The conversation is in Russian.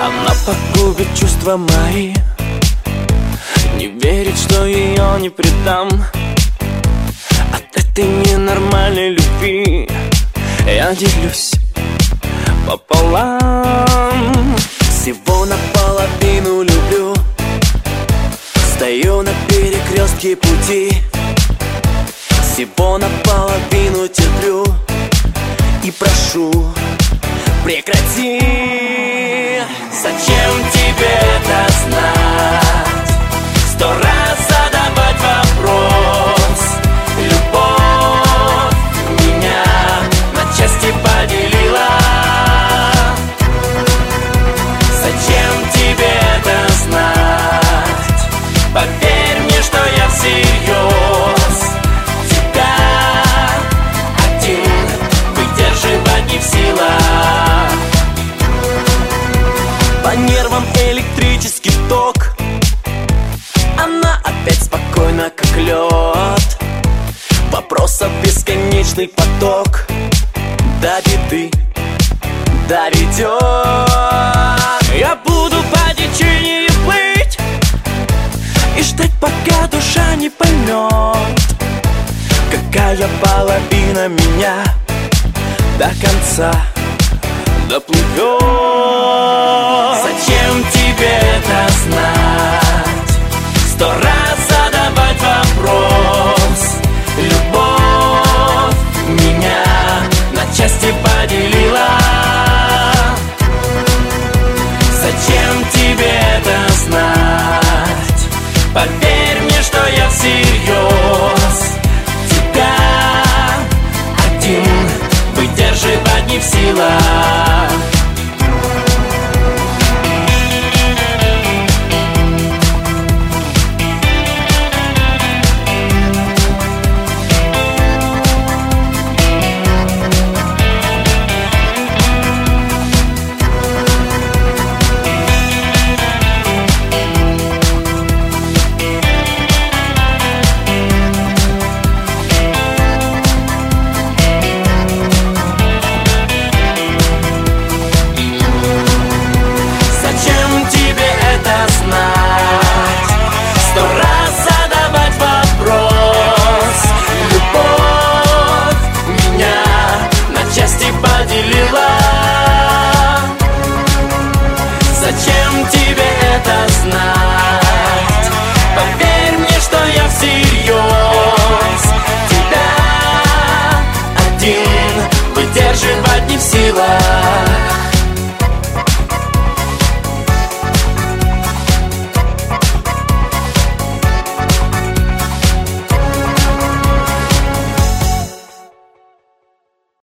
Она погубит чувства мои, не верит, что ее не предам. От этой ненормальной любви я делюсь пополам. Всего наполовину люблю, стою на перекрестке пути. Всего наполовину терплю и прошу: прекрати. Зачем тебе это знать? 100 раз задавать вопрос. Любовь меня на части поделила. Зачем тебе это знать? Поверь мне, что я всерьез. Тебя один выдерживать не в силах. По нервам электрический ток, она опять спокойна, как лед. Вопросов бесконечный поток, до беды доведет. Я буду по течению плыть и ждать, пока душа не поймет, какая половина меня до конца доплывет.